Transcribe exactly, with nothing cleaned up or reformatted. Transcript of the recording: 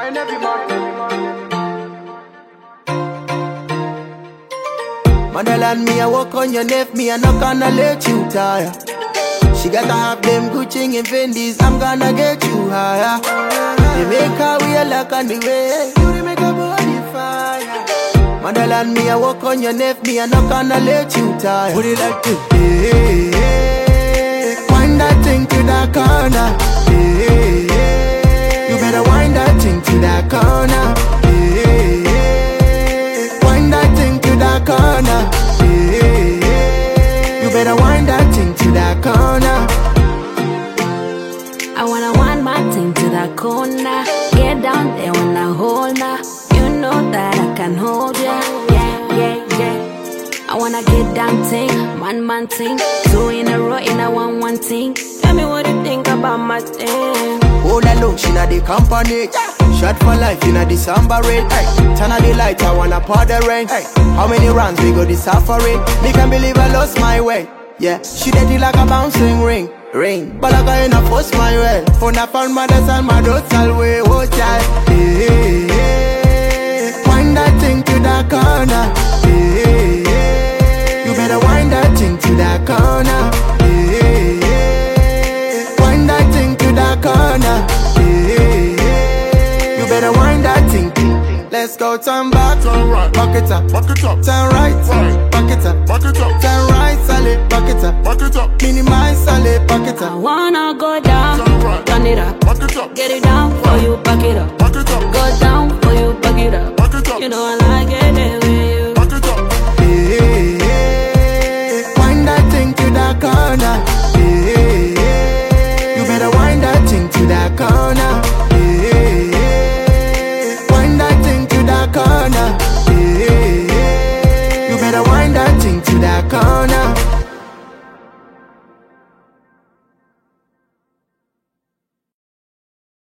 and every morning. Motherland, me, I walk on your neck, me, I not gonna let you tire. She gotta have them Gucci and Fendi's, I'm gonna get you higher. They make her wear like on the way, you they make her body fire. Motherland, me, I walk on your neck, me, I not gonna let you tire. Put it like this, hey, hey, wind that thing to that corner, hey, hey, you better wind that thing to that corner, hey, hey, wind that thing to that corner, hey, hey, you better wind that thing to that corner. I wanna wind my thing to that corner. Get down there when I hold ya. You know that I can hold ya. Yeah, yeah, yeah. I wanna get down thing, man, man thing. Two in a row in a one, one thing. Tell me what you think about my thing. All alone, she not the company. Shot for life, you know the samba rain. Hey, turn on the light, I wanna pour the rain. Hey, how many rounds we go the suffering? Me can't believe I lost my way. Yeah, she did it like a bouncing ring. Ring, but I got enough force my way. For na found mothers and my daughter way. Oh child, hey, hey, hey. Wind that thing to that corner. Hey, hey, hey. You better wind that thing to that corner. Hey, hey, hey. Wind that thing to that corner. Hey, hey, hey. You better wind that thing. Let's go turn back, Turn right, back it up, back it up, turn right, right, back it up, back it up, turn right, solid, back it up, back it up, minimize, solid, back it I up. wanna go down, Turn right. turn it up. back it up, Get it down for you, back it up. back it up, Go down for you, back it up. back it up. You know I